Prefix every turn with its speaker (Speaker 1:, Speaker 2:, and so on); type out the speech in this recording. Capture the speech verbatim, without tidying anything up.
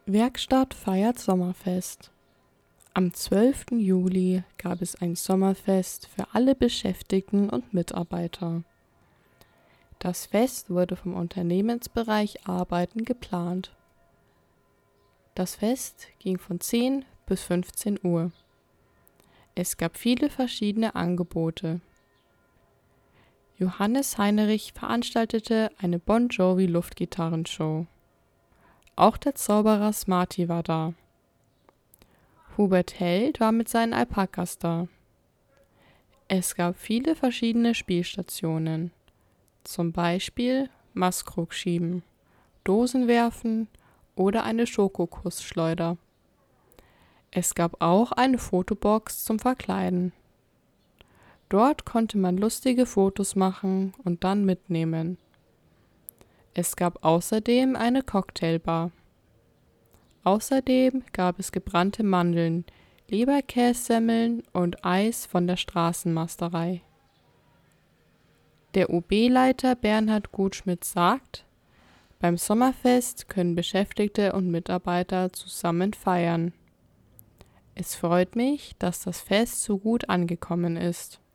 Speaker 1: Werkstatt feiert Sommerfest. Am zwölften Juli gab es ein Sommerfest für alle Beschäftigten und Mitarbeiter. Das Fest wurde vom Unternehmensbereich Arbeiten geplant. Das Fest ging von zehn bis fünfzehn Uhr. Es gab viele verschiedene Angebote. Johannes Heinrich veranstaltete eine Bon Jovi Luftgitarrenshow. Auch der Zauberer Smarty war da. Hubert Held war mit seinen Alpakas da. Es gab viele verschiedene Spielstationen, zum Beispiel Maskrug schieben, Dosen werfen oder eine Schokokussschleuder. Es gab auch eine Fotobox zum Verkleiden. Dort konnte man lustige Fotos machen und dann mitnehmen. Es gab außerdem eine Cocktailbar. Außerdem gab es gebrannte Mandeln, Leberkässemmeln und Eis von der Straßenmasterei. Der U B-Leiter Bernhard Gutschmidt sagt, beim Sommerfest können Beschäftigte und Mitarbeiter zusammen feiern. Es freut mich, dass das Fest so gut angekommen ist.